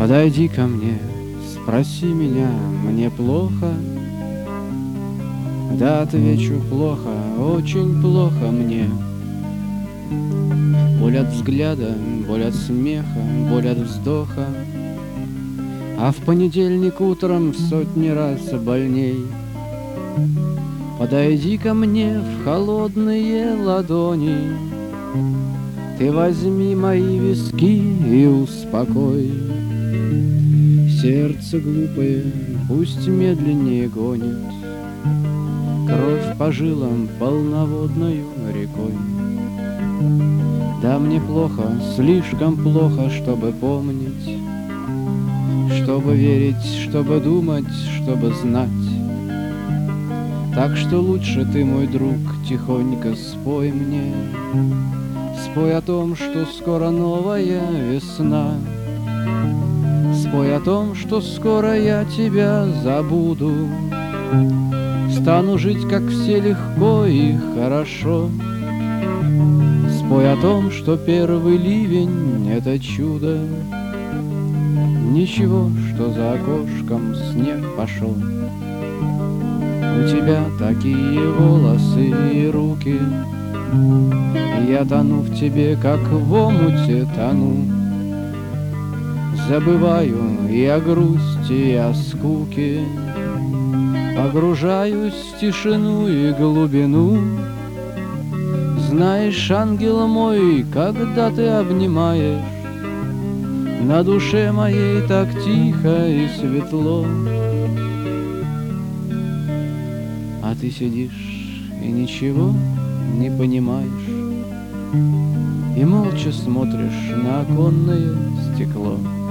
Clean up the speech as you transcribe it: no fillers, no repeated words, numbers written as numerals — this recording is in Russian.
Подойди ко мне, спроси меня, мне плохо? Да, отвечу, плохо, очень плохо мне. Боль от взгляда, боль от смеха, боль от вздоха, а в понедельник утром в сотни раз больней. Подойди ко мне в холодные ладони, ты возьми мои виски и успокой. Сердце глупое пусть медленнее гонит, кровь по жилам полноводною рекой. Да, мне плохо, слишком плохо, чтобы помнить, чтобы верить, чтобы думать, чтобы знать. Так что лучше ты, мой друг, тихонько спой мне, спой о том, что скоро новая весна, спой о том, что скоро я тебя забуду, стану жить, как все, легко и хорошо. Спой о том, что первый ливень — это чудо, ничего, что за окошком снег пошел. У тебя такие волосы и руки, я тону в тебе, как в омуте тону. Забываю и о грусти, и о скуке, погружаюсь в тишину и глубину. Знаешь, ангел мой, когда ты обнимаешь, на душе моей так тихо и светло. А ты сидишь и ничего не понимаешь, и молча смотришь на оконное стекло.